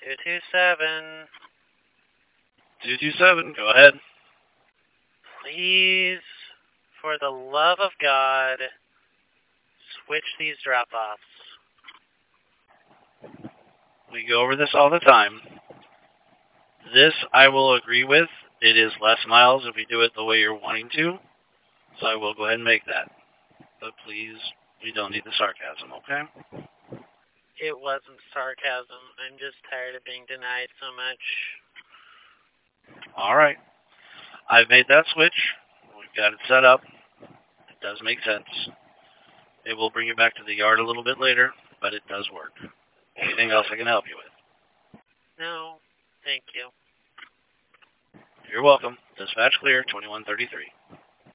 227. 227, go ahead. Please, for the love of God, switch these drop-offs. We go over this all the time. This I will agree with. It is less miles if we do it the way you're wanting to. So I will go ahead and make that. But please, we don't need the sarcasm, okay? It wasn't sarcasm. I'm just tired of being denied so much. All right. I've made that switch. We've got it set up. It does make sense. It will bring you back to the yard a little bit later, but it does work. Anything else I can help you with? No, thank you. You're welcome. Dispatch clear, 2133.